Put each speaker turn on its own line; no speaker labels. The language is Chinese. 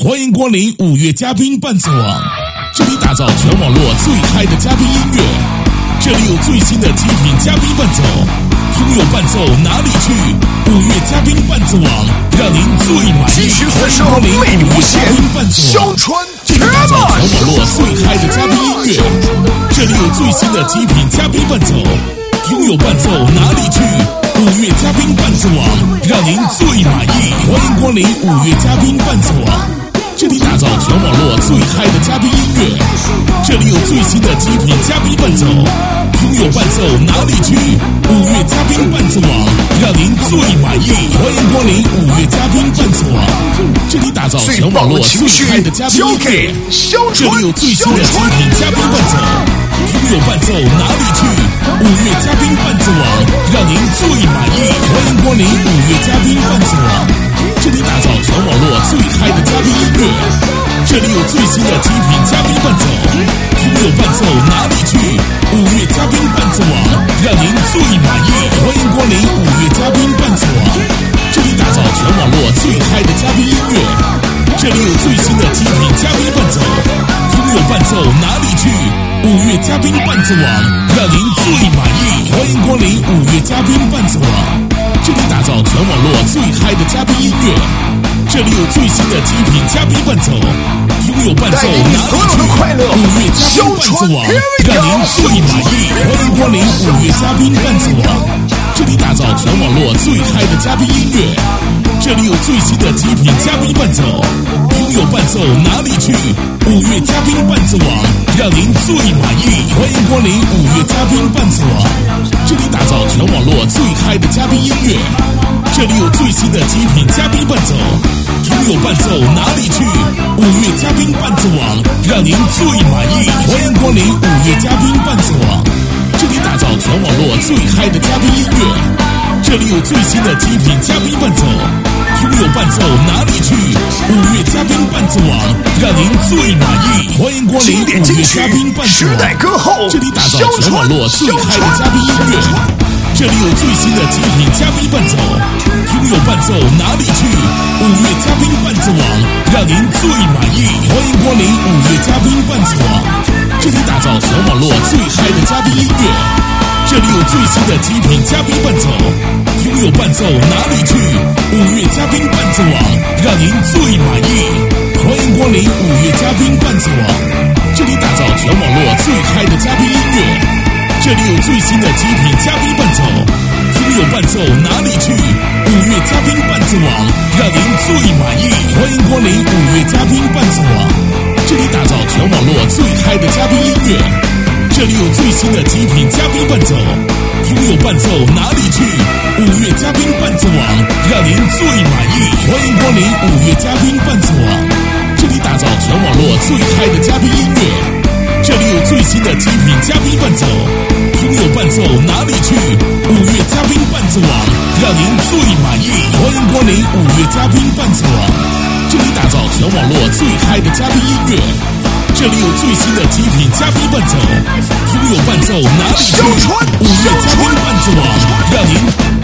欢迎光临5月嘉宾伴奏网，这里打造全网络最嗨的嘉宾音乐，这里有最新的极品嘉宾伴奏，拥有伴奏哪里去？5月嘉宾伴奏网，让您最满意。欢迎光临5月嘉宾伴奏网，这里打造全网络最嗨的嘉宾音乐，这里有最新的极品嘉宾伴奏，拥有伴奏哪里去？5月嘉宾伴奏网，让您最满意。欢迎光临5月嘉宾伴奏网，这里打造全网络最嗨的嘉宾音乐，这里有最新的极品嘉宾伴奏，拥有伴奏哪里去？5月嘉宾伴奏网，让您最满意。欢迎光临5月嘉宾伴奏网，这里打造全网络最嗨的嘉宾音乐，这里有最新的极品嘉宾伴奏，拥有伴奏哪里去？5月嘉宾伴奏网，让您最满意。欢迎光临5月嘉宾伴奏网，这里打造全网络最嗨的嘉宾音乐，这里有最新的极品嘉宾伴奏，拥有伴奏哪里去？5月嘉宾伴奏网，让您最满意。欢迎光临5月嘉宾伴奏网，这里打造全网络最嗨的嘉宾音乐，这里有最新的极品嘉宾伴奏，拥有伴奏哪里去？5月嘉宾伴奏网，让您最满意。欢迎光临5月嘉宾伴奏网，这里打造全网络最嗨的嘉宾音乐，这里有最新的极品嘉宾伴奏，拥有伴奏哪里去？5月嘉宾伴奏网，让您最满意。欢迎光临5月嘉宾伴奏网，这里打造全网络最嗨的嘉宾音乐，这里有最新的极品嘉宾伴奏，拥有伴奏哪里去？5月嘉宾伴奏网，让您最满意。欢迎光临5月嘉宾伴奏网，这里打造全网络最嗨的嘉宾音乐，这里有最新的极品嘉宾伴奏，拥有伴奏哪里去？5月嘉宾伴奏网，让您最满意。欢迎光临5月嘉宾伴奏网，这里打造全网络最嗨的嘉宾音乐，这里有最新的极品嘉宾伴奏，拥有伴奏哪里去？5月嘉宾伴奏网，让您最满意。欢迎光临5月嘉宾伴奏网，这里打造全网络最嗨的嘉宾音乐，这里有最新的极品嘉宾伴奏，拥有伴奏哪里去？5月嘉宾伴奏网，让您最满意。欢迎光临5月嘉宾伴奏网，这里打造全网络最嗨的嘉宾音乐，这里有最新的极品嘉宾伴奏，拥有伴奏哪里去？5月嘉宾伴奏网，让您最满意。欢迎光临5月嘉宾伴奏网，这里打造全网络最嗨的嘉宾音乐，这里有最新的极品嘉宾伴奏，拥有伴奏哪里去？5月嘉宾伴奏网，让您最满意。欢迎光临5月嘉宾伴奏网，这里打造全网络最嗨的嘉宾音乐，这里有最新的极品嘉宾伴奏，拥有伴奏哪里去？5月嘉宾伴奏网，让您最满意。欢迎光临5月嘉宾伴奏网，这里打造全网络最嗨的嘉宾音乐，这里有最新的极品嘉宾伴奏，拥有伴奏哪里去？5月嘉宾伴奏网，让您最满意。欢迎光临5月嘉宾伴奏网，这里打造全网络最嗨的嘉宾音乐，这里有最新的极品嘉宾伴奏，拥有伴奏哪里去？5月嘉宾伴奏网，让您